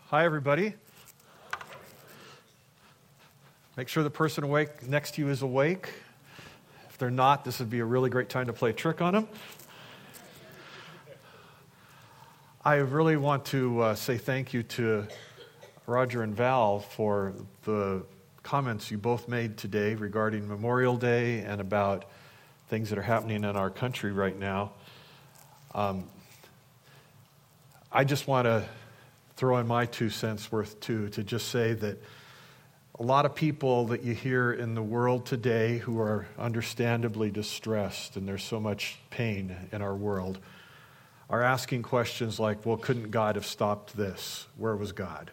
Hi, everybody. Make sure the person awake next to you is awake. If they're not, this would be a really great time to play a trick on them. I really want to say thank you to Roger and Val for the comments you both made today regarding Memorial Day and about things that are happening in our country right now. I just want to throw in my 2 cents worth too, to just say that a lot of people that you hear in the world today who are understandably distressed, and there's so much pain in our world, are asking questions like, well, couldn't God have stopped this? Where was God?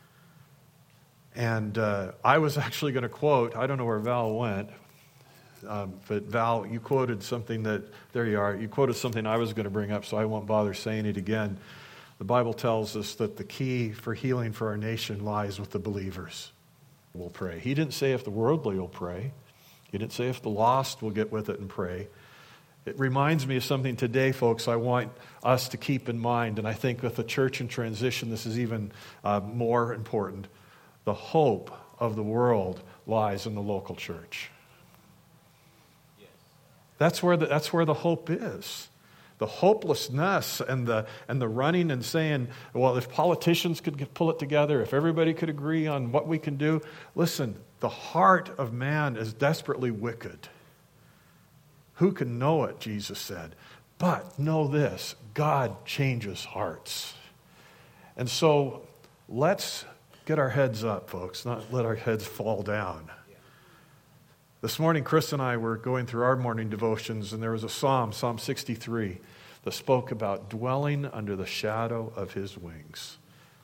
And I was actually going to quote, I don't know where Val went, but Val, you quoted something there you are, you quoted something I was going to bring up, so I won't bother saying it again. The Bible tells us that the key for healing for our nation lies with the believers. We'll pray. He didn't say if the worldly will pray. He didn't say if the lost will get with it and pray. It reminds me of something today, folks, I want us to keep in mind, and I think with the church in transition, this is even more important. The hope of the world lies in the local church. Yes. That's where the hope is. The hopelessness and the running and saying, well, if politicians could pull it together, if everybody could agree on what we can do. Listen, the heart of man is desperately wicked. Who can know it, Jesus said. But know this, God changes hearts. And so let's get our heads up, folks, not let our heads fall down. This morning, Chris and I were going through our morning devotions, and there was a psalm, Psalm 63, that spoke about dwelling under the shadow of His wings.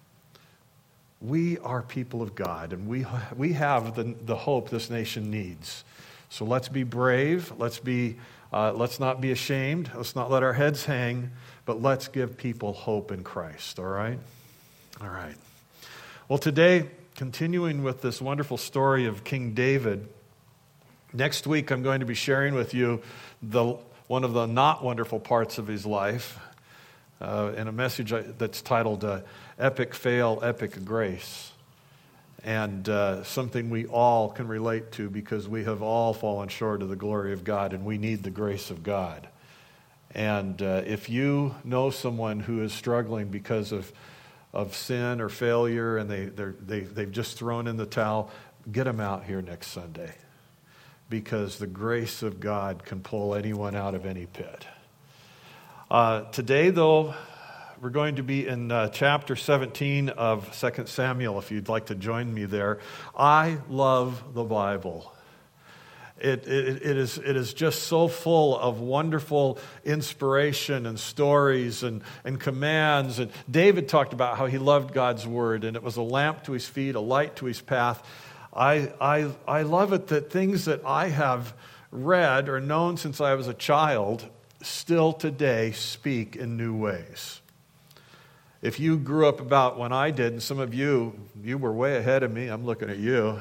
We are people of God, and we have the hope this nation needs. So let's be brave. Let's not be ashamed. Let's not let our heads hang, but let's give people hope in Christ. All right? All right. Well, today, continuing with this wonderful story of King David, next week, I'm going to be sharing with you one of the not wonderful parts of his life in a message that's titled Epic Fail, Epic Grace. And something we all can relate to because we have all fallen short of the glory of God and we need the grace of God. And if you know someone who is struggling because of sin or failure and they've just thrown in the towel, get them out here next Sunday. Because the grace of God can pull anyone out of any pit. Today, though, we're going to be in chapter 17 of 2 Samuel, if you'd like to join me there. I love the Bible. It is just so full of wonderful inspiration and stories and commands. And David talked about how he loved God's word, and it was a lamp to his feet, a light to his path. I love it that things that I have read or known since I was a child still today speak in new ways. If you grew up about when I did, and some of you were way ahead of me, I'm looking at you.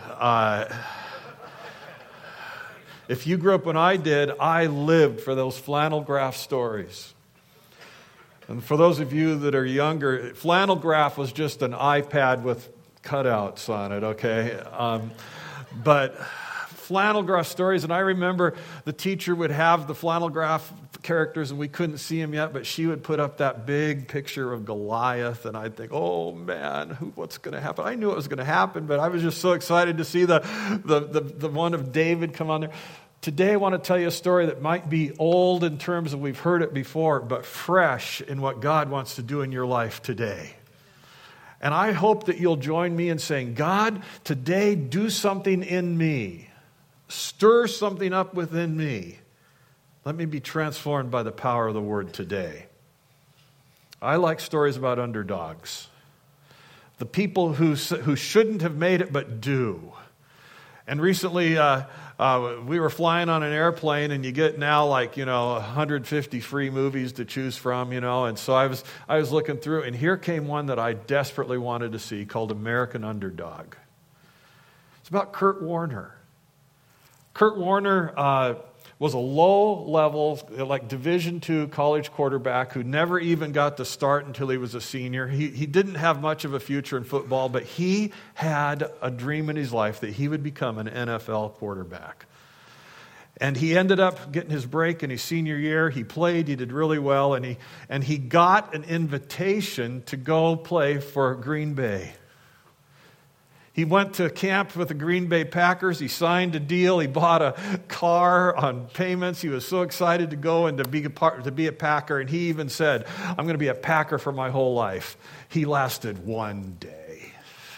If you grew up when I did, I lived for those flannel graph stories. And for those of you that are younger, flannel graph was just an iPad with cutouts on it, okay? But flannel graph stories, and I remember the teacher would have the flannel graph characters, and we couldn't see them yet, but she would put up that big picture of Goliath, and I'd think, oh man, what's going to happen? I knew it was going to happen, but I was just so excited to see the one of David come on there. Today I want to tell you a story that might be old in terms of we've heard it before, but fresh in what God wants to do in your life today. And I hope that you'll join me in saying, God, today do something in me. Stir something up within me. Let me be transformed by the power of the word today. I like stories about underdogs. The people who shouldn't have made it but do. And recently we were flying on an airplane, and you get now 150 free movies to choose from, and so I was looking through, and here came one that I desperately wanted to see called American Underdog. It's about Kurt Warner. Kurt Warner was a low-level, like Division II college quarterback who never even got to start until he was a senior. He didn't have much of a future in football, but he had a dream in his life that he would become an NFL quarterback. And he ended up getting his break in his senior year. He played, he did really well, and he got an invitation to go play for Green Bay. He went to camp with the Green Bay Packers. He signed a deal. He bought a car on payments. He was so excited to go and to be a Packer. And he even said, I'm going to be a Packer for my whole life. He lasted one day.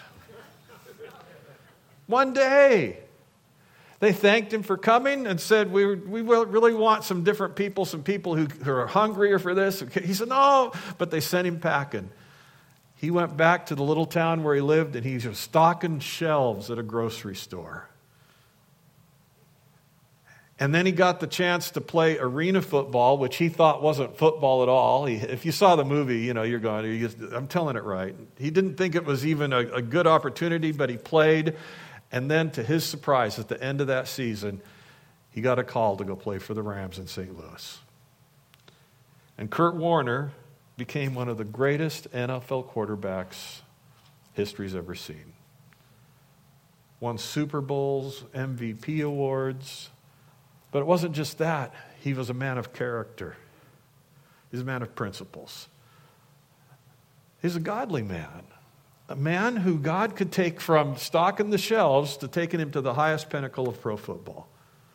One day. They thanked him for coming and said, we really want some different people, some people who are hungrier for this. He said, no, but they sent him packing. He went back to the little town where he lived, and he was stocking shelves at a grocery store. And then he got the chance to play arena football, which he thought wasn't football at all. If you saw the movie, you're going, I'm telling it right. He didn't think it was even a good opportunity, but he played. And then, to his surprise, at the end of that season, he got a call to go play for the Rams in St. Louis. And Kurt Warner became one of the greatest NFL quarterbacks history's ever seen. Won Super Bowls, MVP awards. But it wasn't just that. He was a man of character. He's a man of principles. He's a godly man. A man who God could take from stocking the shelves to taking him to the highest pinnacle of pro football.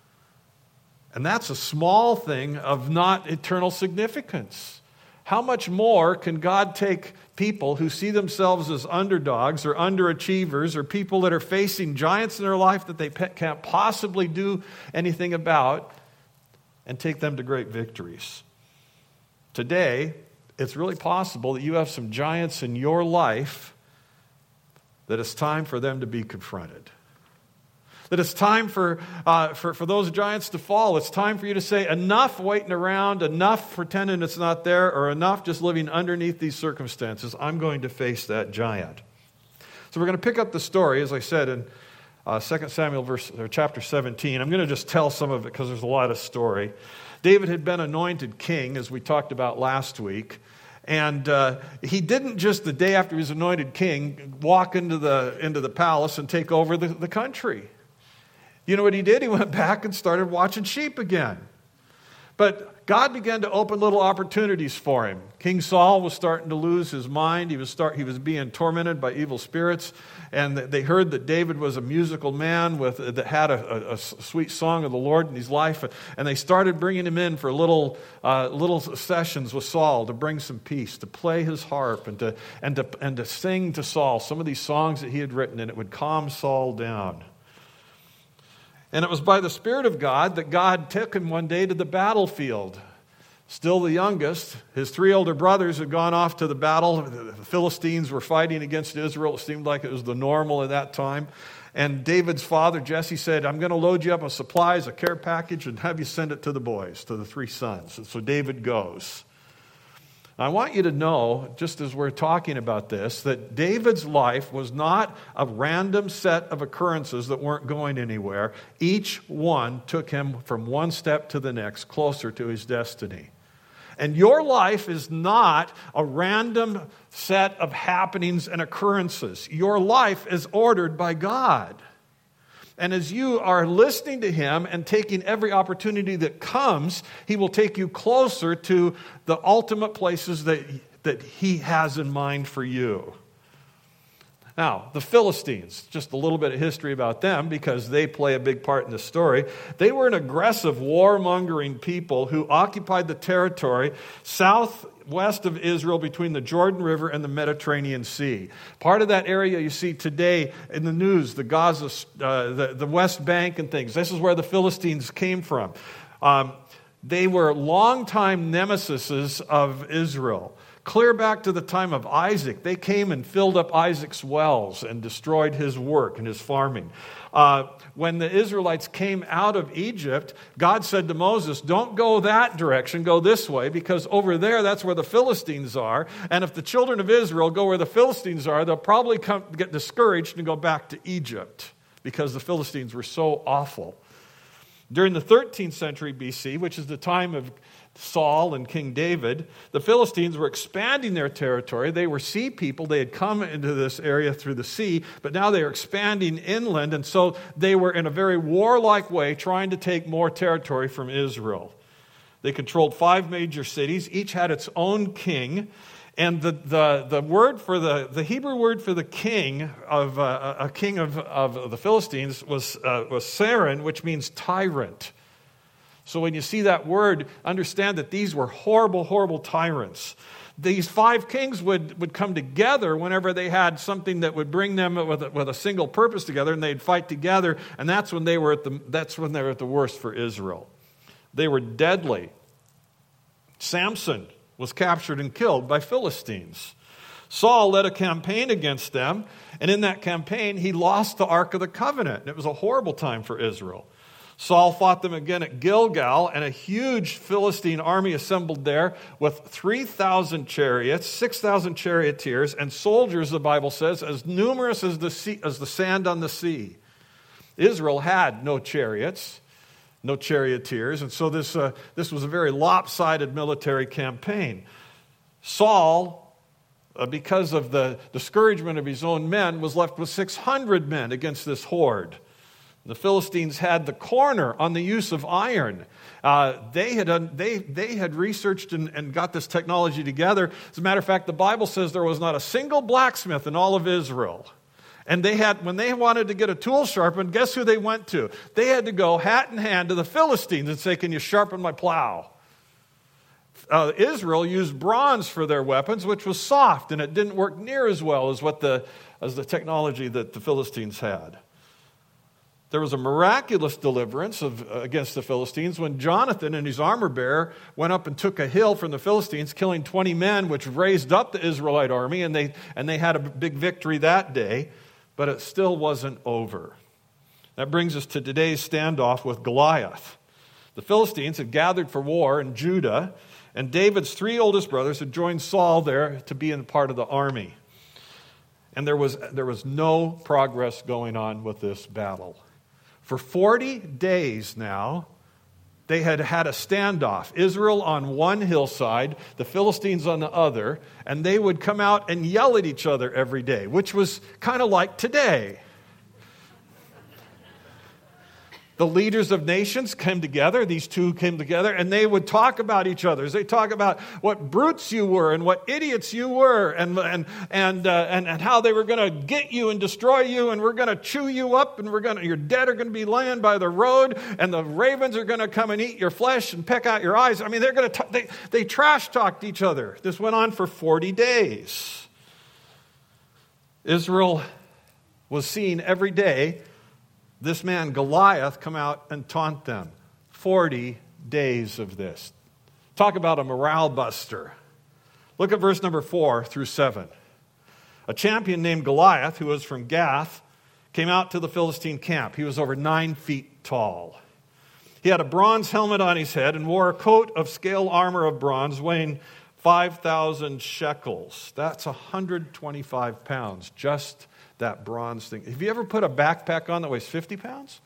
And that's a small thing of not eternal significance. How much more can God take people who see themselves as underdogs or underachievers or people that are facing giants in their life that they can't possibly do anything about and take them to great victories? Today, it's really possible that you have some giants in your life that it's time for them to be confronted. That it's time for those giants to fall. It's time for you to say, enough waiting around, enough pretending it's not there, or enough just living underneath these circumstances. I'm going to face that giant. So we're going to pick up the story, as I said, in 2 Samuel chapter 17. I'm going to just tell some of it because there's a lot of story. David had been anointed king, as we talked about last week. And he didn't just the day after he was anointed king walk into the palace and take over the country. You know what he did? He went back and started watching sheep again. But God began to open little opportunities for him. King Saul was starting to lose his mind. He was being tormented by evil spirits. And they heard that David was a musical man that had a sweet song of the Lord in his life. And they started bringing him in for little sessions with Saul to bring some peace, to play his harp and to sing to Saul some of these songs that he had written, and it would calm Saul down. And it was by the Spirit of God that God took him one day to the battlefield. Still the youngest. His 3 older brothers had gone off to the battle. The Philistines were fighting against Israel. It seemed like it was the normal at that time. And David's father, Jesse, said, I'm going to load you up with supplies, a care package, and have you send it to the boys, to the 3 sons. And so David goes. I want you to know, just as we're talking about this, that David's life was not a random set of occurrences that weren't going anywhere. Each one took him from one step to the next, closer to his destiny. And your life is not a random set of happenings and occurrences. Your life is ordered by God. And as you are listening to Him and taking every opportunity that comes, He will take you closer to the ultimate places that He has in mind for you. Now, the Philistines, just a little bit of history about them because they play a big part in the story. They were an aggressive, warmongering people who occupied the territory southwest of Israel between the Jordan River and the Mediterranean Sea. Part of that area you see today in the news, the Gaza, the West Bank and things. This is where the Philistines came from. They were longtime nemesises of Israel. Clear back to the time of Isaac, they came and filled up Isaac's wells and destroyed his work and his farming. When the Israelites came out of Egypt, God said to Moses, don't go that direction, go this way, because over there, that's where the Philistines are. And if the children of Israel go where the Philistines are, they'll probably get discouraged and go back to Egypt because the Philistines were so awful. During the 13th century BC, which is the time of Saul and King David, the Philistines were expanding their territory. They were sea people. They had come into this area through the sea, but now they are expanding inland, and so they were in a very warlike way trying to take more territory from Israel. They controlled 5 major cities. Each had its own king. And the word for the Hebrew word for the king of a king of the Philistines was Saran, which means tyrant. So when you see that word, understand that these were horrible, horrible tyrants. These 5 kings would come together whenever they had something that would bring them with a single purpose together, and they'd fight together. And that's when they were at the worst for Israel. They were deadly. Samson was captured and killed by Philistines. Saul led a campaign against them, and in that campaign, he lost the Ark of the Covenant. And it was a horrible time for Israel. Saul fought them again at Gilgal, and a huge Philistine army assembled there with 3,000 chariots, 6,000 charioteers, and soldiers, the Bible says, as numerous as the sand on the sea. Israel had no chariots, no charioteers, and so this was a very lopsided military campaign. Saul, because of the discouragement of his own men, was left with 600 men against this horde. The Philistines had the corner on the use of iron. They had researched and got this technology together. As a matter of fact, the Bible says there was not a single blacksmith in all of Israel. And when they wanted to get a tool sharpened, guess who they went to? They had to go hat in hand to the Philistines and say, "Can you sharpen my plow?" Israel used bronze for their weapons, which was soft, and it didn't work near as well as the technology that the Philistines had. There was a miraculous deliverance against the Philistines when Jonathan and his armor bearer went up and took a hill from the Philistines, killing 20 men, which raised up the Israelite army, and they had a big victory that day, but it still wasn't over. That brings us to today's standoff with Goliath. The Philistines had gathered for war in Judah, and David's 3 oldest brothers had joined Saul there to be in part of the army. And there was no progress going on with this battle. For 40 days now, they had had a standoff. Israel on one hillside, the Philistines on the other, and they would come out and yell at each other every day, which was kind of like today. The leaders of nations came together, these two came together, and they would talk about each other. They talk about what brutes you were and what idiots you were and how they were going to get you and destroy you, and we're going to chew you up, and your dead are going to be laying by the road, and the ravens are going to come and eat your flesh and peck out your eyes. I mean, they trash talked each other. This went on for 40 days. Israel was seeing every day this man Goliath come out and taunt them. 40 days of this. Talk about a morale buster. Look at verse number 4 through 7. A champion named Goliath, who was from Gath, came out to the Philistine camp. He was over 9 feet tall. He had a bronze helmet on his head and wore a coat of scale armor of bronze weighing 5,000 shekels. That's 125 pounds, just that bronze thing. Have you ever put a backpack on that weighs 50 pounds?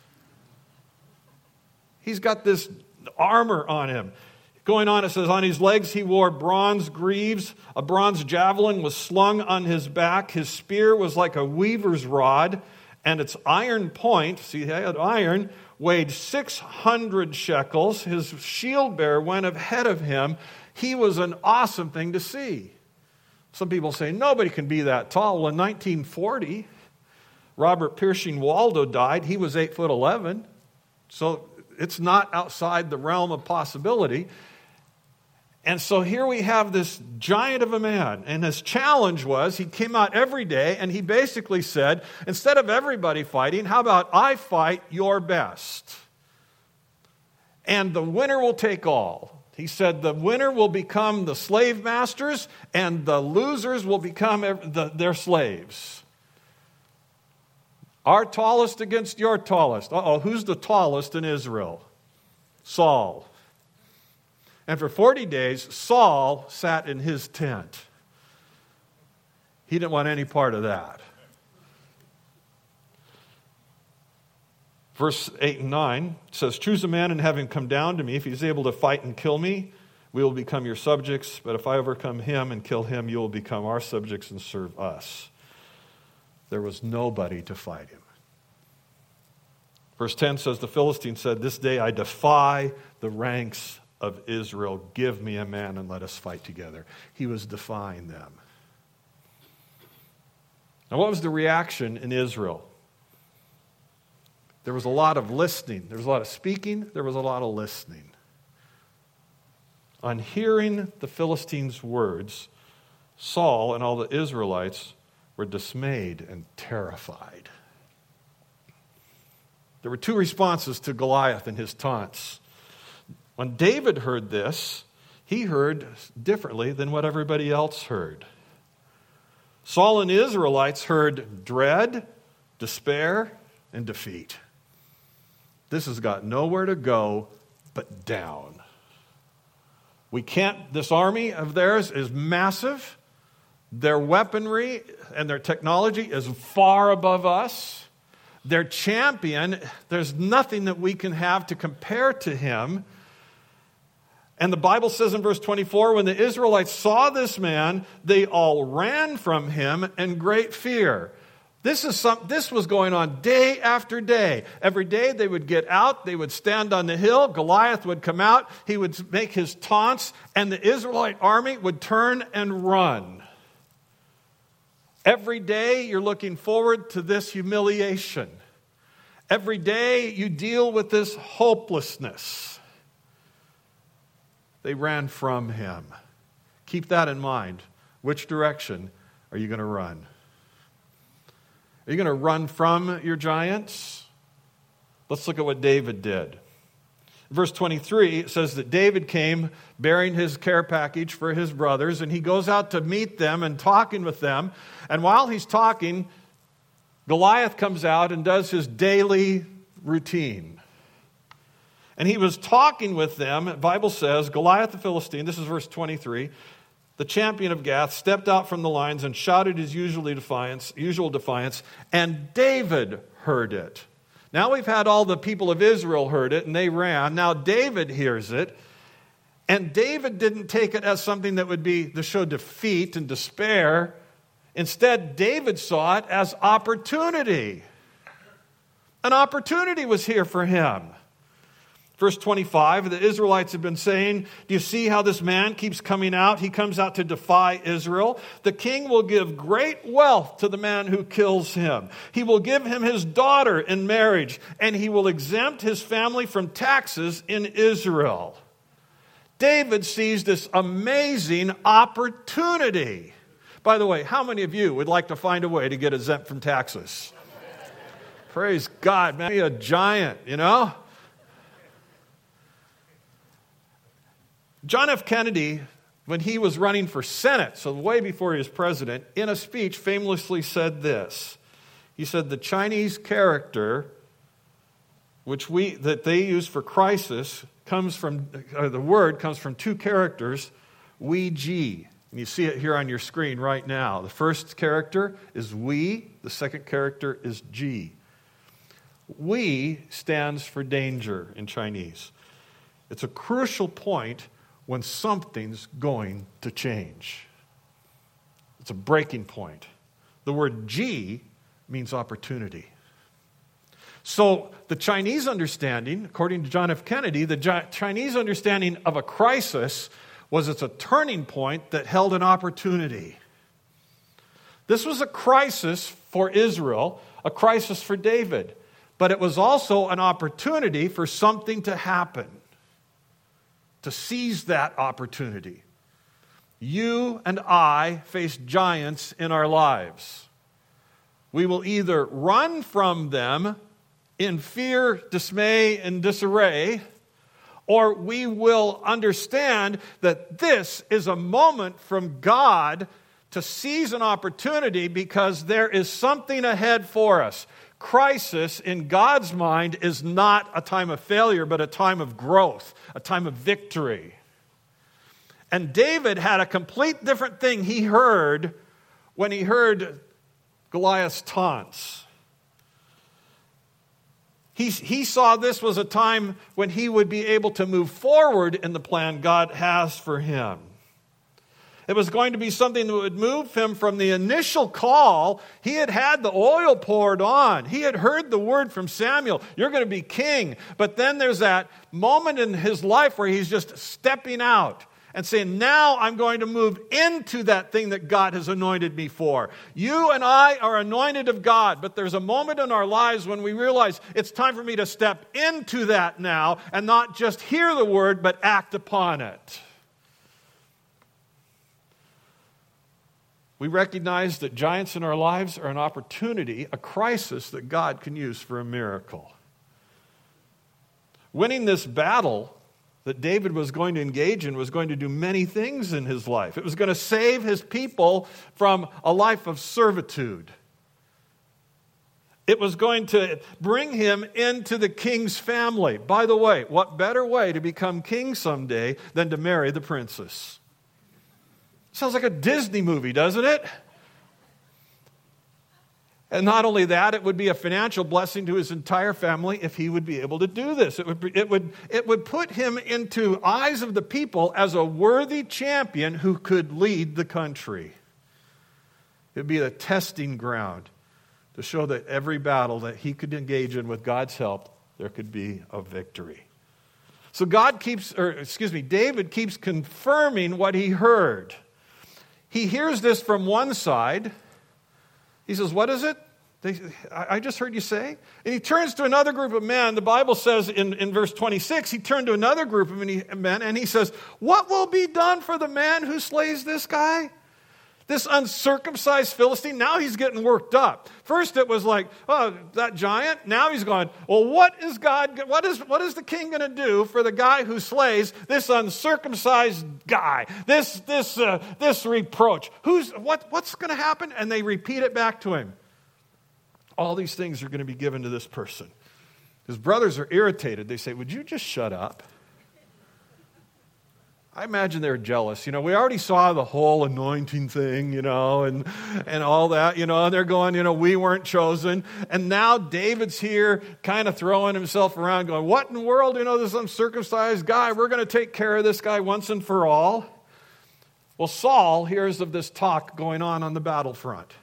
He's got this armor on him. Going on, it says, on his legs he wore bronze greaves. A bronze javelin was slung on his back. His spear was like a weaver's rod, and its iron point, see, he had iron, weighed 600 shekels. His shield bearer went ahead of him. He was an awesome thing to see. Some people say, nobody can be that tall. Well, in 1940, Robert Pershing Waldo died. He was 8'11". So it's not outside the realm of possibility. And so here we have this giant of a man. And his challenge was, he came out every day and he basically said, instead of everybody fighting, how about I fight your best? And the winner will take all. He said the winner will become the slave masters and the losers will become their slaves. Our tallest against your tallest. Who's the tallest in Israel? Saul. And for 40 days, Saul sat in his tent. He didn't want any part of that. Verse 8 and 9 says, choose a man and have him come down to me. If he's able to fight and kill me, we will become your subjects. But if I overcome him and kill him, you will become our subjects and serve us. There was nobody to fight him. Verse 10 says, the Philistine said, this day I defy the ranks of Israel. Give me a man and let us fight together. He was defying them. Now, what was the reaction in Israel? There was a lot of listening. There was a lot of speaking. There was a lot of listening. On hearing the Philistines' words, Saul and all the Israelites were dismayed and terrified. There were two responses to Goliath and his taunts. When David heard this, he heard differently than what everybody else heard. Saul and the Israelites heard dread, despair, and defeat. This has got nowhere to go but down. This army of theirs is massive. Their weaponry and their technology is far above us. Their champion, there's nothing that we can have to compare to him. And the Bible says in verse 24, when the Israelites saw this man, they all ran from him in great fear. This was going on day after day. Every day they would get out, they would stand on the hill, Goliath would come out, he would make his taunts, and the Israelite army would turn and run. Every day you're looking forward to this humiliation. Every day you deal with this hopelessness. They ran from him. Keep that in mind. Which direction are you going to run? Are you going to run from your giants? Let's look at what David did. Verse 23, it says that David came bearing his care package for his brothers, and he goes out to meet them and talking with them. And while he's talking, Goliath comes out and does his daily routine. And he was talking with them. The Bible says, Goliath the Philistine, this is verse 23, the champion of Gath, stepped out from the lines and shouted his usual defiance, and David heard it. Now we've had all the people of Israel heard it, and they ran. Now David hears it, and David didn't take it as something that would be to show defeat and despair. Instead, David saw it as opportunity. An opportunity was here for him. Verse 25, the Israelites have been saying, do you see how this man keeps coming out? He comes out to defy Israel. The king will give great wealth to the man who kills him. He will give him his daughter in marriage, and he will exempt his family from taxes in Israel. David sees this amazing opportunity. By the way, how many of you would like to find a way to get exempt from taxes? Praise God, man. Be a giant, you know? John F. Kennedy, when he was running for Senate, so way before he was president, in a speech famously said this. He said, the Chinese character, that they use for crisis, the word comes from two characters, we, ji. And you see it here on your screen right now. The first character is we, the second character is ji. We stands for danger in Chinese. It's a crucial point when something's going to change. It's a breaking point. The word ji means opportunity. So the Chinese understanding, according to John F. Kennedy, the Chinese understanding of a crisis was it's a turning point that held an opportunity. This was a crisis for Israel, a crisis for David, but it was also an opportunity for something to happen. To seize that opportunity. You and I face giants in our lives. We will either run from them in fear, dismay, and disarray, or we will understand that this is a moment from God to seize an opportunity because there is something ahead for us. Crisis, in God's mind, is not a time of failure, but a time of growth, a time of victory. And David had a complete different thing he heard when he heard Goliath's taunts. He saw this was a time when he would be able to move forward in the plan God has for him. It was going to be something that would move him from the initial call. He had had the oil poured on. He had heard the word from Samuel, you're going to be king. But then there's that moment in his life where he's just stepping out and saying, now I'm going to move into that thing that God has anointed me for. You and I are anointed of God, but there's a moment in our lives when we realize it's time for me to step into that now and not just hear the word, but act upon it. We recognize that giants in our lives are an opportunity, a crisis that God can use for a miracle. Winning this battle that David was going to engage in was going to do many things in his life. It was going to save his people from a life of servitude. It was going to bring him into the king's family. By the way, what better way to become king someday than to marry the princess? Sounds like a Disney movie, doesn't it? And not only that, it would be a financial blessing to his entire family if he would be able to do this. It would put him into eyes of the people as a worthy champion who could lead the country. It would be a testing ground to show that every battle that he could engage in with God's help, there could be a victory. So David keeps confirming what he heard. He hears this from one side. He says, what is it? I just heard you say. And he turns to another group of men. The Bible says in verse 26, he turned to another group of men and he says, what will be done for the man who slays this guy? This uncircumcised Philistine, now he's getting worked up. First it was like, oh, that giant. Now he's going, well, what is the king going to do for the guy who slays this uncircumcised guy? This reproach. What's going to happen? And they repeat it back to him. All these things are going to be given to this person. His brothers are irritated. They say, would you just shut up? I imagine they're jealous. We already saw the whole anointing thing, and all that, and they're going, we weren't chosen. And now David's here kind of throwing himself around going, what in the world, this uncircumcised guy, we're going to take care of this guy once and for all. Well, Saul hears of this talk going on the battlefront.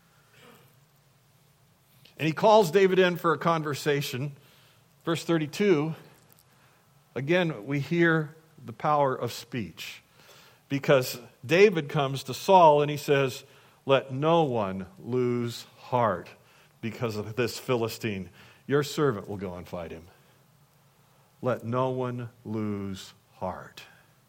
And he calls David in for a conversation. Verse 32, again, we hear the power of speech. Because David comes to Saul and he says, let no one lose heart because of this Philistine. Your servant will go and fight him. Let no one lose heart.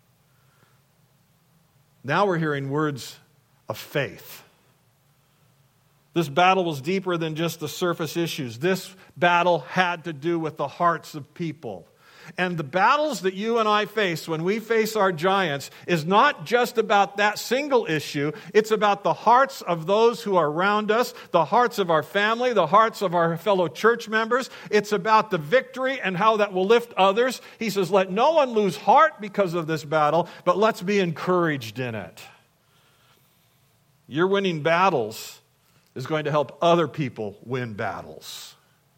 Now we're hearing words of faith. This battle was deeper than just the surface issues. This battle had to do with the hearts of people. And the battles that you and I face when we face our giants is not just about that single issue. It's about the hearts of those who are around us, the hearts of our family, the hearts of our fellow church members. It's about the victory and how that will lift others. He says, let no one lose heart because of this battle, but let's be encouraged in it. Your winning battles is going to help other people win battles.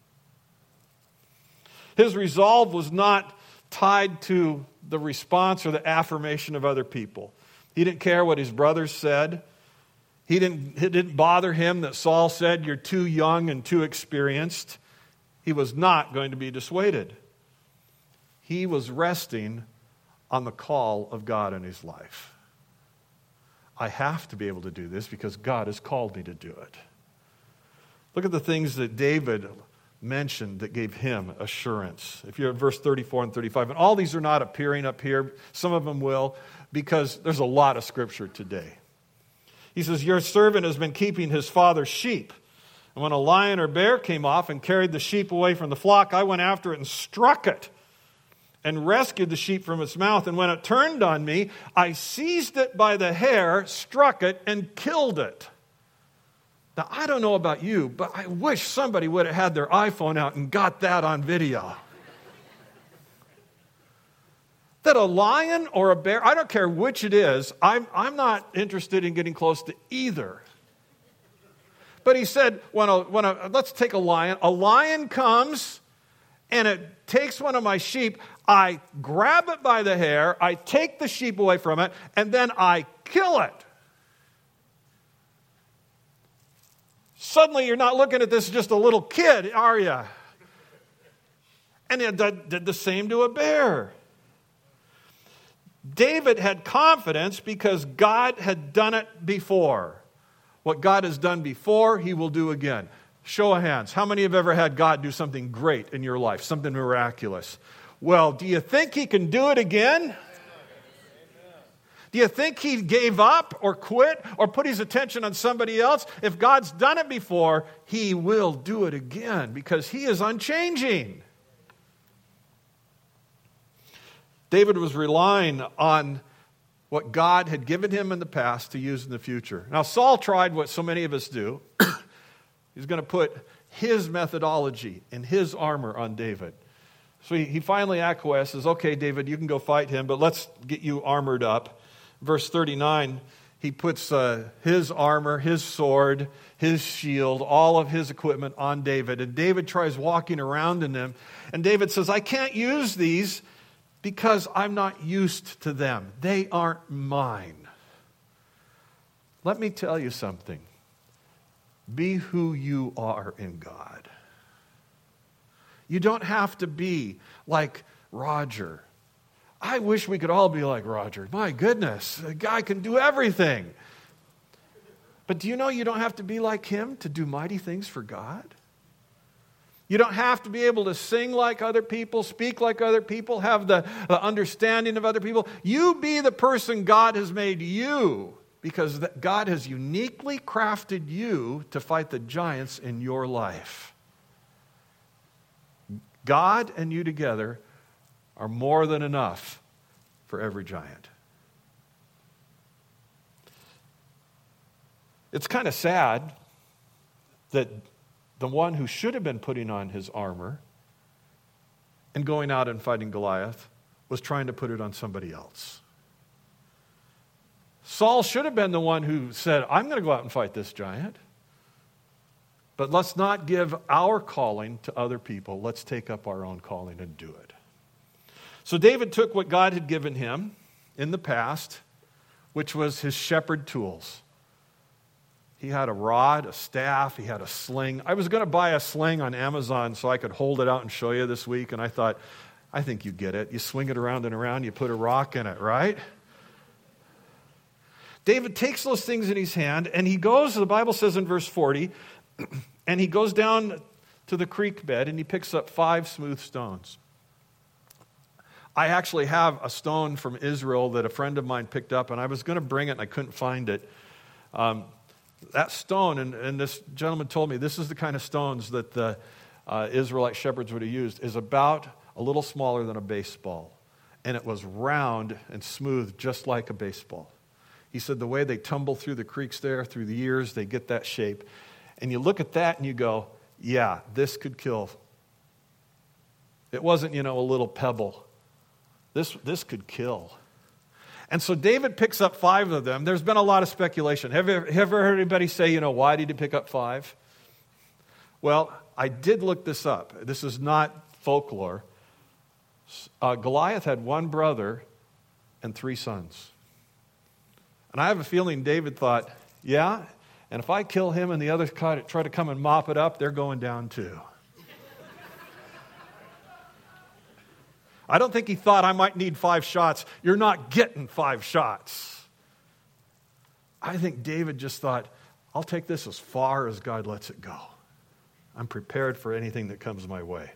His resolve was not tied to the response or the affirmation of other people. He didn't care what his brothers said. It didn't bother him that Saul said, you're too young and too experienced. He was not going to be dissuaded. He was resting on the call of God in his life. I have to be able to do this because God has called me to do it. Look at the things that David mentioned that gave him assurance. If you're at verse 34 and 35, and all these are not appearing up here, some of them will, because there's a lot of scripture today. He says, your servant has been keeping his father's sheep. And when a lion or bear came off and carried the sheep away from the flock, I went after it and struck it and rescued the sheep from its mouth. And when it turned on me, I seized it by the hair, struck it, and killed it. Now, I don't know about you, but I wish somebody would have had their iPhone out and got that on video. That a lion or a bear, I don't care which it is, I'm not interested in getting close to either. But he said, let's take a lion. A lion comes and it takes one of my sheep, I grab it by the hair, I take the sheep away from it, and then I kill it. Suddenly you're not looking at this as just a little kid, are you? And it did the same to a bear. David had confidence because God had done it before. What God has done before, he will do again. Show of hands. How many have ever had God do something great in your life, something miraculous? Well, do you think he can do it again? Do you think he gave up or quit or put his attention on somebody else? If God's done it before, he will do it again because he is unchanging. David was relying on what God had given him in the past to use in the future. Now, Saul tried what so many of us do. He's going to put his methodology and his armor on David. So he finally acquiesces, okay, David, you can go fight him, but let's get you armored up. Verse 39, he puts his armor, his sword, his shield, all of his equipment on David. And David tries walking around in them. And David says, I can't use these because I'm not used to them. They aren't mine. Let me tell you something. Be who you are in God. You don't have to be like Roger. I wish we could all be like Roger. My goodness, a guy can do everything. But do you know you don't have to be like him to do mighty things for God? You don't have to be able to sing like other people, speak like other people, have the understanding of other people. You be the person God has made you, because God has uniquely crafted you to fight the giants in your life. God and you together are more than enough for every giant. It's kind of sad that the one who should have been putting on his armor and going out and fighting Goliath was trying to put it on somebody else. Saul should have been the one who said, I'm going to go out and fight this giant. But let's not give our calling to other people. Let's take up our own calling and do it. So David took what God had given him in the past, which was his shepherd tools. He had a rod, a staff, he had a sling. I was going to buy a sling on Amazon so I could hold it out and show you this week, and I thought, I think you get it. You swing it around and around, you put a rock in it, right? David takes those things in his hand, and he goes, the Bible says in verse 40, and he goes down to the creek bed, and he picks up 5 smooth stones. I actually have a stone from Israel that a friend of mine picked up, and I was going to bring it, and I couldn't find it. That stone, and this gentleman told me this is the kind of stones that the Israelite shepherds would have used, is about a little smaller than a baseball. And it was round and smooth, just like a baseball. He said the way they tumble through the creeks there, through the years, they get that shape. And you look at that and you go, yeah, this could kill. It wasn't, a little pebble. This could kill. And so David picks up 5 of them. There's been a lot of speculation. Have you ever heard anybody say, why did he pick up 5? Well, I did look this up. This is not folklore. Goliath had 1 brother and 3 sons. And I have a feeling David thought, yeah, and if I kill him and the others try to come and mop it up, they're going down too. I don't think he thought I might need 5 shots. You're not getting 5 shots. I think David just thought, I'll take this as far as God lets it go. I'm prepared for anything that comes my way.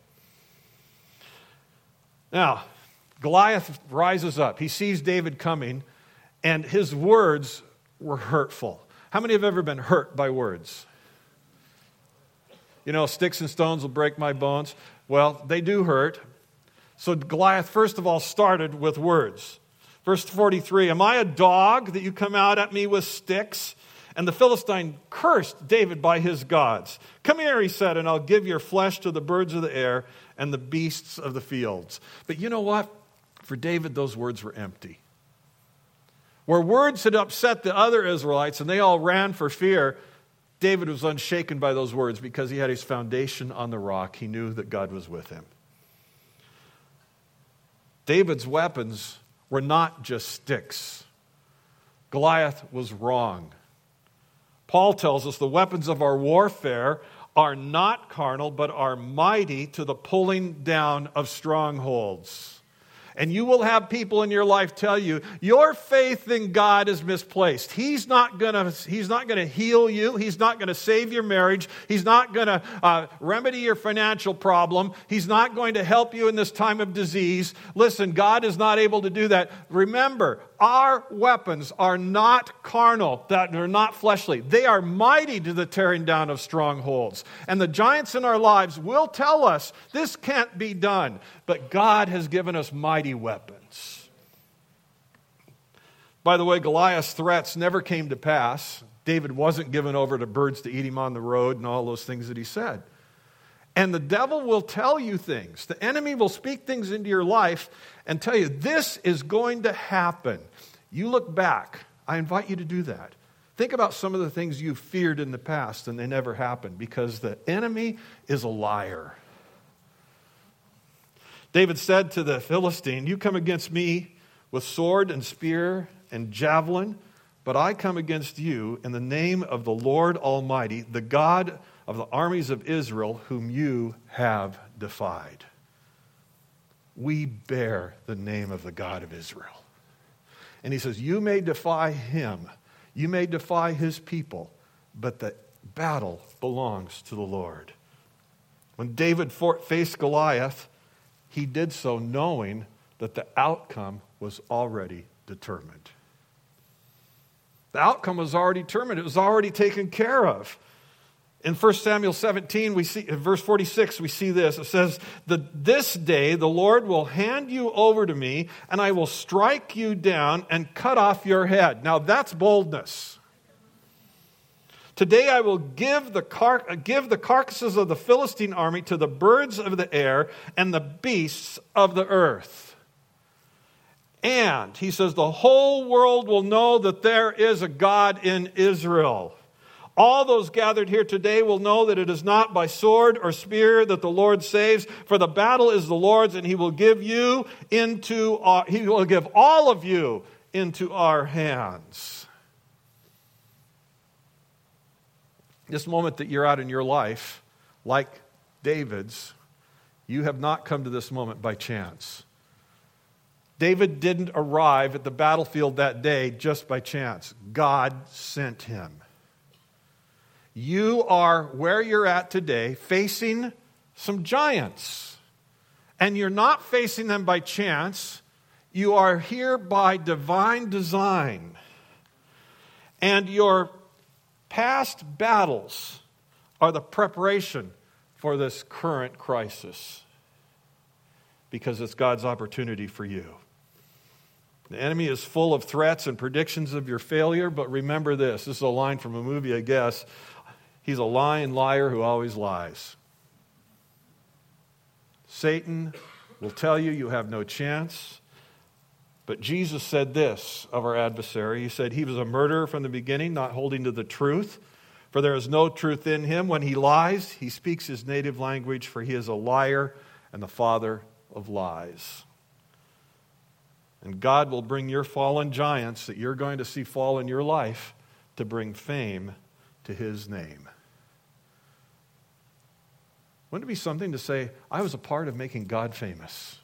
Now, Goliath rises up. He sees David coming, and his words were hurtful. How many have ever been hurt by words? Sticks and stones will break my bones. Well, they do hurt. So Goliath, first of all, started with words. Verse 43, am I a dog that you come out at me with sticks? And the Philistine cursed David by his gods. Come here, he said, and I'll give your flesh to the birds of the air and the beasts of the fields. But you know what? For David, those words were empty. Where words had upset the other Israelites and they all ran for fear, David was unshaken by those words because he had his foundation on the rock. He knew that God was with him. David's weapons were not just sticks. Goliath was wrong. Paul tells us the weapons of our warfare are not carnal, but are mighty to the pulling down of strongholds. And you will have people in your life tell you, your faith in God is misplaced. He's not going to heal you. He's not going to save your marriage. He's not going to remedy your financial problem. He's not going to help you in this time of disease. Listen, God is not able to do that. Remember, our weapons are not carnal, that are not fleshly. They are mighty to the tearing down of strongholds. And the giants in our lives will tell us this can't be done. But God has given us mighty weapons. By the way, Goliath's threats never came to pass. David wasn't given over to birds to eat him on the road and all those things that he said. And the devil will tell you things. The enemy will speak things into your life and tell you, this is going to happen. You look back. I invite you to do that. Think about some of the things you feared in the past and they never happened because the enemy is a liar. David said to the Philistine, you come against me with sword and spear and javelin, but I come against you in the name of the Lord Almighty, the God of the armies of Israel, whom you have defied. We bear the name of the God of Israel. And he says, you may defy him, you may defy his people, but the battle belongs to the Lord. When David faced Goliath, he did so knowing that the outcome was already determined. The outcome was already determined. It was already taken care of. In 1 Samuel 17, we see, in verse 46, we see this. It says, this day the Lord will hand you over to me, and I will strike you down and cut off your head. Now that's boldness. Today I will give the carcasses of the Philistine army to the birds of the air and the beasts of the earth. And, he says, the whole world will know that there is a God in Israel. All those gathered here today will know that it is not by sword or spear that the Lord saves, for the battle is the Lord's, and he will give all of you into our hands. This moment that you're at in your life, like David's, you have not come to this moment by chance. David didn't arrive at the battlefield that day just by chance. God sent him. You are where you're at today facing some giants. And you're not facing them by chance. You are here by divine design. And your past battles are the preparation for this current crisis. Because it's God's opportunity for you. The enemy is full of threats and predictions of your failure, but remember this. This is a line from a movie, I guess. He's a lying liar who always lies. Satan will tell you you have no chance. But Jesus said this of our adversary. He said he was a murderer from the beginning, not holding to the truth. For there is no truth in him. When he lies, he speaks his native language, for he is a liar and the father of lies. And God will bring your fallen giants that you're going to see fall in your life to bring fame to his name. Wouldn't it be something to say, I was a part of making God famous?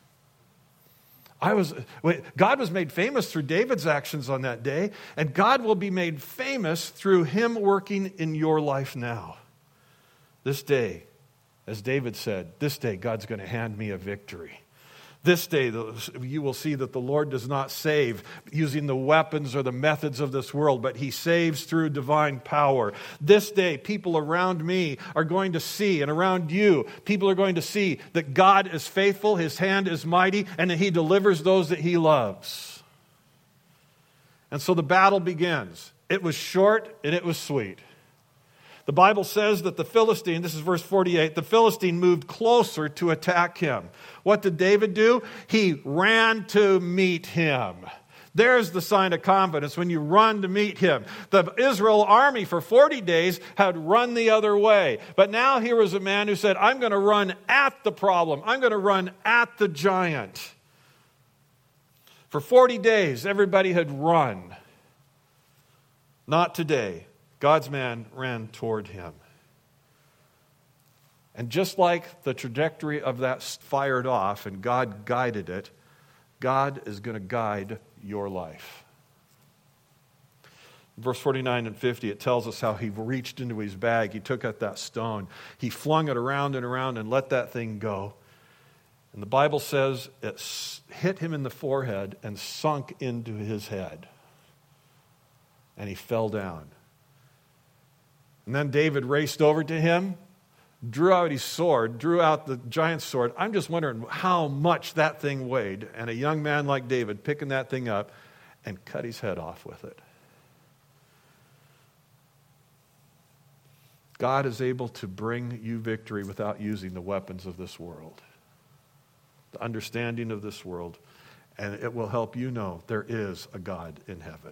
God was made famous through David's actions on that day, and God will be made famous through him working in your life now. This day, as David said, this day God's going to hand me a victory. This day, you will see that the Lord does not save using the weapons or the methods of this world, but he saves through divine power. This day, people around me are going to see, and around you, people are going to see that God is faithful, his hand is mighty, and that he delivers those that he loves. And so the battle begins. It was short and it was sweet. The Bible says that the Philistine, this is verse 48, the Philistine moved closer to attack him. What did David do? He ran to meet him. There's the sign of confidence when you run to meet him. The Israel army for 40 days had run the other way. But now here was a man who said, I'm going to run at the problem. I'm going to run at the giant. For 40 days, everybody had run. Not today. God's man ran toward him. And just like the trajectory of that fired off and God guided it, God is going to guide your life. Verse 49 and 50, it tells us how he reached into his bag. He took out that stone. He flung it around and around and let that thing go. And the Bible says it hit him in the forehead and sunk into his head. And he fell down. And then David raced over to him, drew out his sword, drew out the giant's sword. I'm just wondering how much that thing weighed. And a young man like David picking that thing up and cut his head off with it. God is able to bring you victory without using the weapons of this world, the understanding of this world, and it will help you know there is a God in heaven.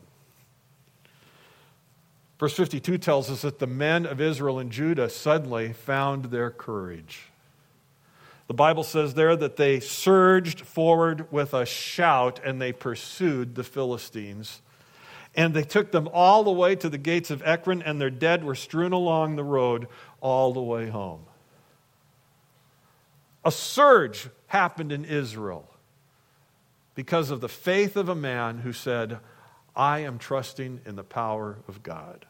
Verse 52 tells us that the men of Israel and Judah suddenly found their courage. The Bible says there that they surged forward with a shout and they pursued the Philistines. And they took them all the way to the gates of Ekron, and their dead were strewn along the road all the way home. A surge happened in Israel because of the faith of a man who said, I am trusting in the power of God.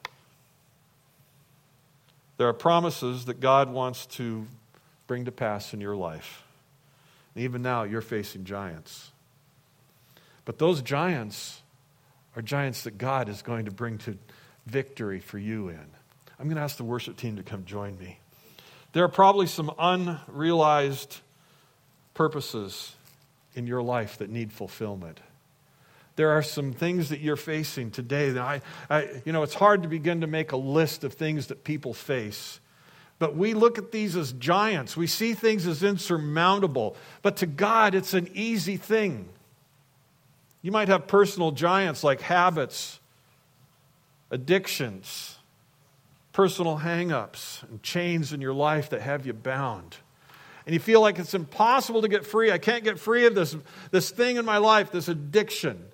There are promises that God wants to bring to pass in your life. And even now, you're facing giants. But those giants are giants that God is going to bring to victory for you in. I'm going to ask the worship team to come join me. There are probably some unrealized purposes in your life that need fulfillment. There are some things that you're facing today that it's hard to begin to make a list of things that people face. But we look at these as giants. We see things as insurmountable. But to God, it's an easy thing. You might have personal giants like habits, addictions, personal hang-ups, and chains in your life that have you bound. And you feel like it's impossible to get free. I can't get free of this thing in my life, this addiction.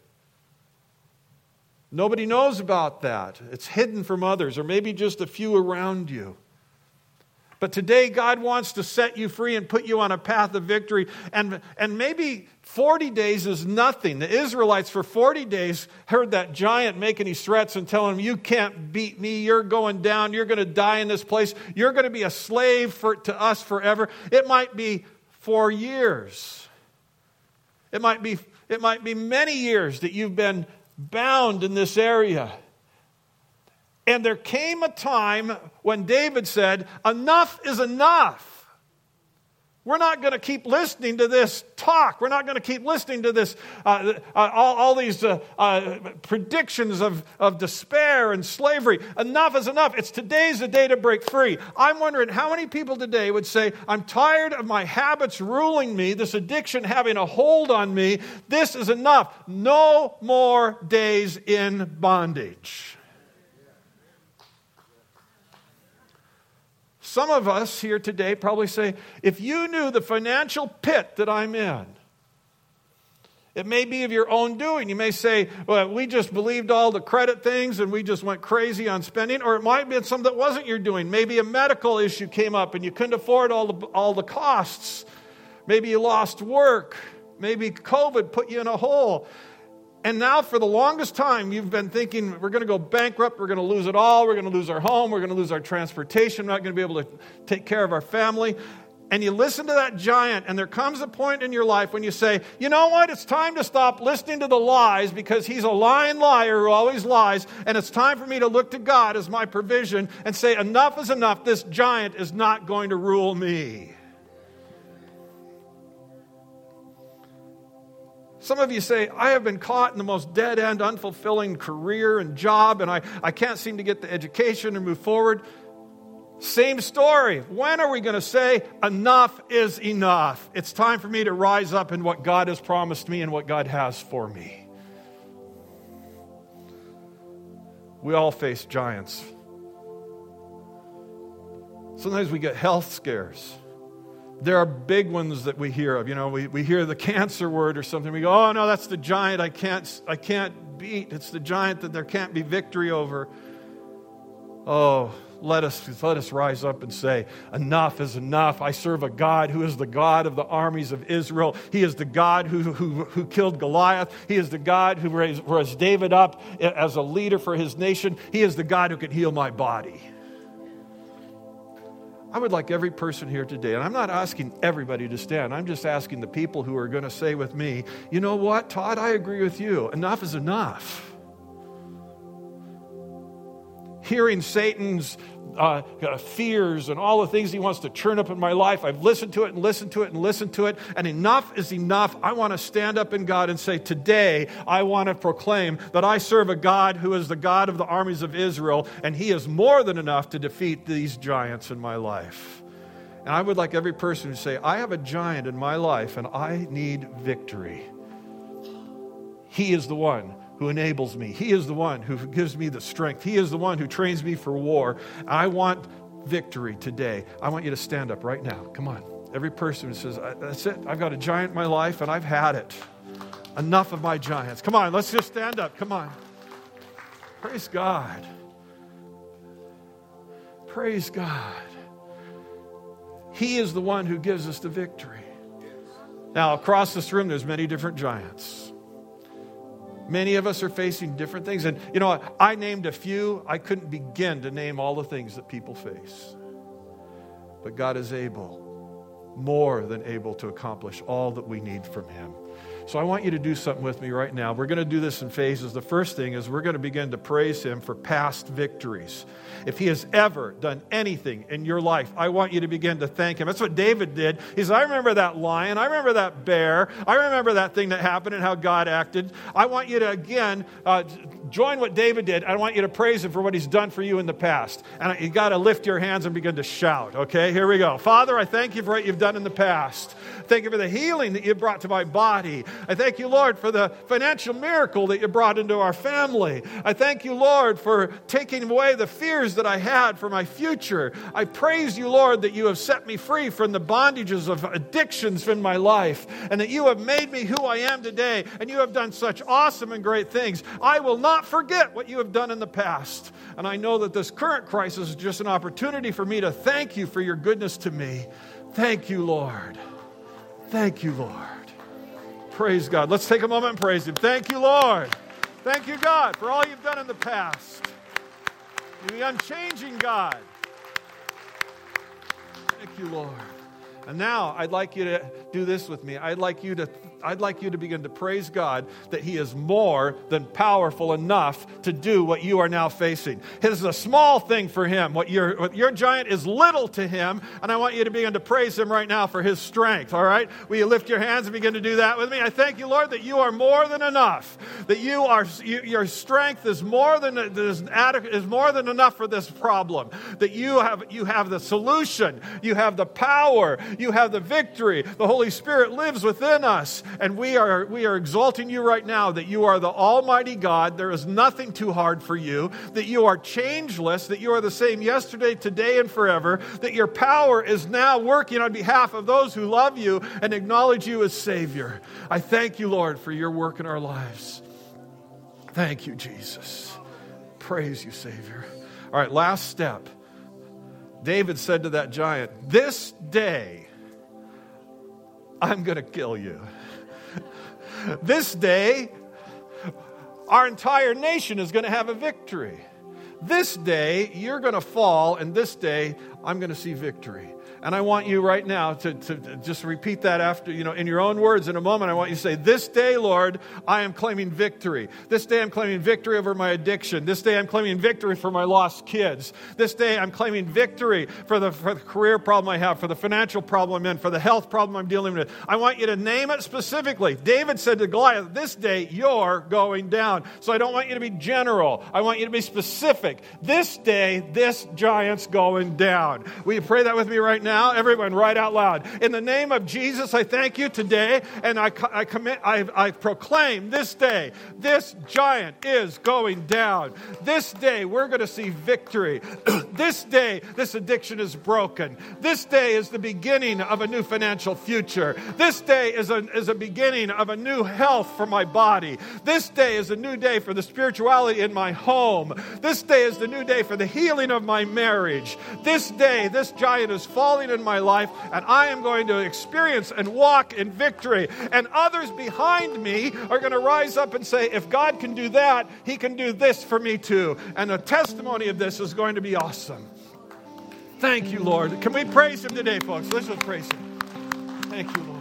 Nobody knows about that. It's hidden from others, or maybe just a few around you. But today, God wants to set you free and put you on a path of victory. And maybe 40 days is nothing. The Israelites for 40 days heard that giant making these threats and telling them, you can't beat me. You're going down. You're going to die in this place. You're going to be a slave to us forever. It might be 4 years. It might be many years that you've been bound in this area. And there came a time when David said, enough is enough. We're not going to keep listening to this talk. We're not going to keep listening to this, all these predictions of despair and slavery. Enough is enough. Today's the day to break free. I'm wondering how many people today would say, I'm tired of my habits ruling me, this addiction having a hold on me. This is enough. No more days in bondage. Some of us here today probably say, if you knew the financial pit that I'm in, it may be of your own doing. You may say, well, we just believed all the credit things and we just went crazy on spending. Or it might be something that wasn't your doing. Maybe a medical issue came up and you couldn't afford all the costs. Maybe you lost work. Maybe COVID put you in a hole. And now for the longest time, you've been thinking, we're going to go bankrupt, we're going to lose it all, we're going to lose our home, we're going to lose our transportation, we're not going to be able to take care of our family. And you listen to that giant, and there comes a point in your life when you say, you know what, it's time to stop listening to the lies because he's a lying liar who always lies, and it's time for me to look to God as my provision and say, enough is enough, this giant is not going to rule me. Some of you say, I have been caught in the most dead-end, unfulfilling career and job, and I can't seem to get the education and move forward. Same story. When are we going to say, enough is enough? It's time for me to rise up in what God has promised me and what God has for me. We all face giants. Sometimes we get health scares. There are big ones that we hear of. You know, we hear the cancer word or something. We go, oh no, that's the giant I can't beat. It's the giant that there can't be victory over. Oh, let us rise up and say, enough is enough. I serve a God who is the God of the armies of Israel. He is the God who killed Goliath. He is the God who raised David up as a leader for his nation. He is the God who can heal my body. I would like every person here today, and I'm not asking everybody to stand. I'm just asking the people who are going to say with me, you know what, Todd, I agree with you. Enough is enough. Hearing Satan's fears and all the things he wants to churn up in my life, I've listened to it and listened to it and listened to it, and enough is enough. I want to stand up in God and say, today I want to proclaim that I serve a God who is the God of the armies of Israel, and He is more than enough to defeat these giants in my life. And I would like every person to say, I have a giant in my life and I need victory. He is the one who enables me. He is the one who gives me the strength. He is the one who trains me for war. I want victory today. I want you to stand up right now. Come on. Every person who says, that's it. I've got a giant in my life and I've had it. Enough of my giants. Come on, let's just stand up. Come on. Praise God. Praise God. He is the one who gives us the victory. Now, across this room, there's many different giants. Many of us are facing different things. And you know, I named a few. I couldn't begin to name all the things that people face. But God is able, more than able, to accomplish all that we need from Him. So I want you to do something with me right now. We're going to do this in phases. The first thing is we're going to begin to praise Him for past victories. If He has ever done anything in your life, I want you to begin to thank Him. That's what David did. He said, I remember that lion. I remember that bear. I remember that thing that happened and how God acted. I want you to, again, join what David did. I want you to praise Him for what He's done for you in the past. And you got to lift your hands and begin to shout. Okay, here we go. Father, I thank You for what You've done in the past. Thank You for the healing that You brought to my body. I thank You, Lord, for the financial miracle that You brought into our family. I thank You, Lord, for taking away the fears that I had for my future. I praise You, Lord, that You have set me free from the bondages of addictions in my life, and that You have made me who I am today, and You have done such awesome and great things. I will not forget what You have done in the past, and I know that this current crisis is just an opportunity for me to thank You for Your goodness to me. Thank You, Lord. Thank You, Lord. Praise God. Let's take a moment and praise Him. Thank You, Lord. Thank You, God, for all You've done in the past. You're the unchanging God. Thank You, Lord. And now I'd like you to do this with me. I'd like you to begin to praise God that He is more than powerful enough to do what you are now facing. It is a small thing for Him. What your giant is little to Him, and I want you to begin to praise Him right now for His strength, all right? Will you lift your hands and begin to do that with me? I thank You, Lord, that You are more than enough, that your strength is more than enough for this problem, that you have the solution, You have the power, You have the victory. The Holy Spirit lives within us. And we are exalting You right now that You are the Almighty God. There is nothing too hard for You. That You are changeless. That You are the same yesterday, today, and forever. That Your power is now working on behalf of those who love You and acknowledge You as Savior. I thank You, Lord, for Your work in our lives. Thank You, Jesus. Praise You, Savior. All right, last step. David said to that giant, this day I'm going to kill you. This day, our entire nation is going to have a victory. This day, you're going to fall, and this day, I'm going to see victory. And I want you right now to just repeat that after, in your own words in a moment. I want you to say, this day, Lord, I am claiming victory. This day I'm claiming victory over my addiction. This day I'm claiming victory for my lost kids. This day I'm claiming victory for the career problem I have, for the financial problem I'm in, for the health problem I'm dealing with. I want you to name it specifically. David said to Goliath, this day you're going down. So I don't want you to be general. I want you to be specific. This day, this giant's going down. Will you pray that with me right now? now. Everyone, right out loud. In the name of Jesus, I thank you today, and I proclaim this day, this giant is going down. This day, we're going to see victory. This day, this addiction is broken. This day is the beginning of a new financial future. This day is a beginning of a new health for my body. This day is a new day for the spirituality in my home. This day is the new day for the healing of my marriage. This day, this giant is falling in my life, and I am going to experience and walk in victory. And others behind me are going to rise up and say, if God can do that, he can do this for me too. And the testimony of this is going to be awesome. Thank you, Lord. Can we praise him today, folks? Let's just praise him. Thank you, Lord.